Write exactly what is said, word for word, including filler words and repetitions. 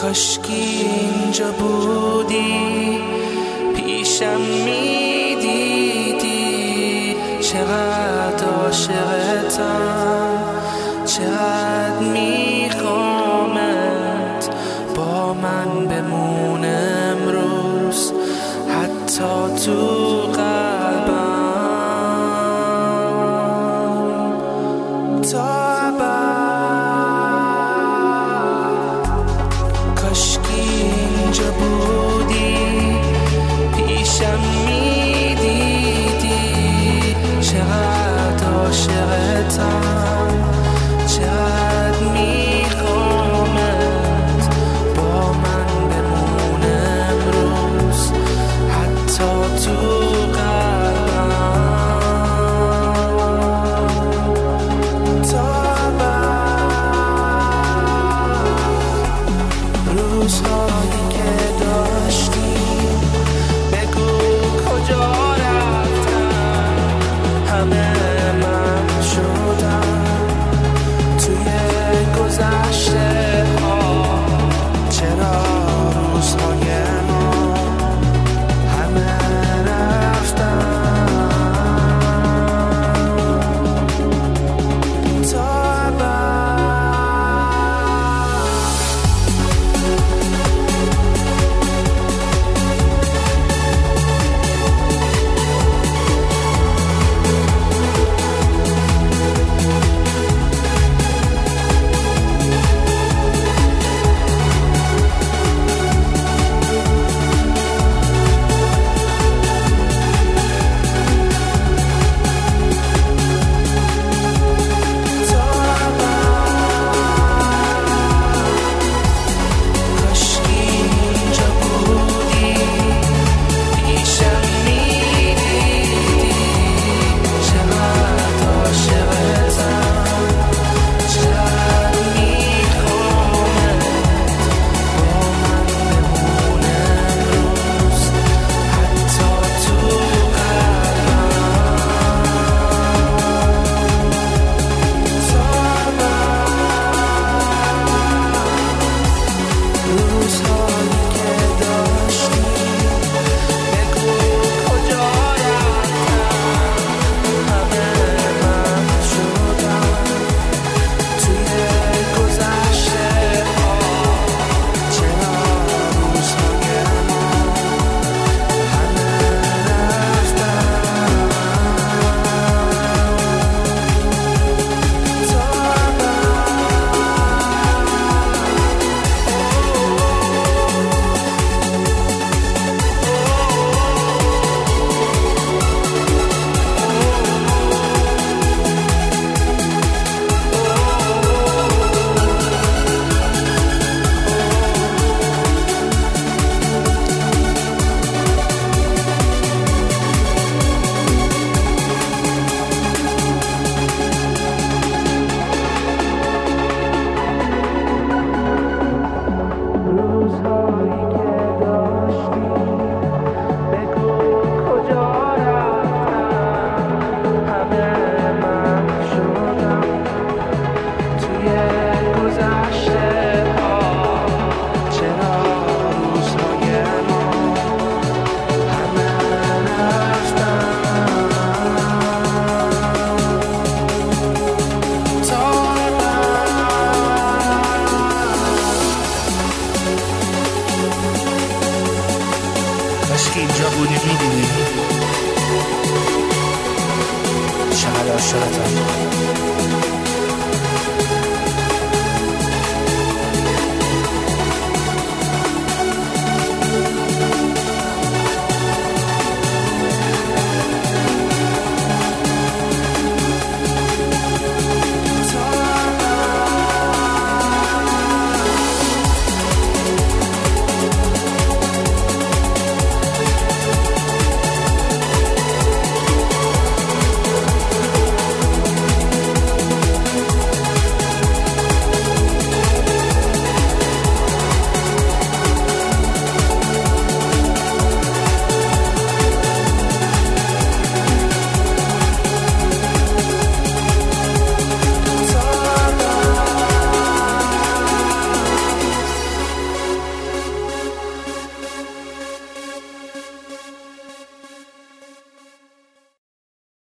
کاشکی اینجا بودی پیشم میدیدی چقدر عاشقتم، چقدر میخوامت با من بمون امروز حتی تو قلبم تا کاشکی اینجا بودی پیشم میدیدی چقدر عاشقتم، چقدر میخوامت با من بمون امروز حتی تو قلبم تا روزهایی که داشتیم بگو کجا رفتن، همه من شدم توی گذشته ها. چرا روزهای ما همه رفتن تا کاشکی اینجا بودی میدیدی چقدر عاشقتم.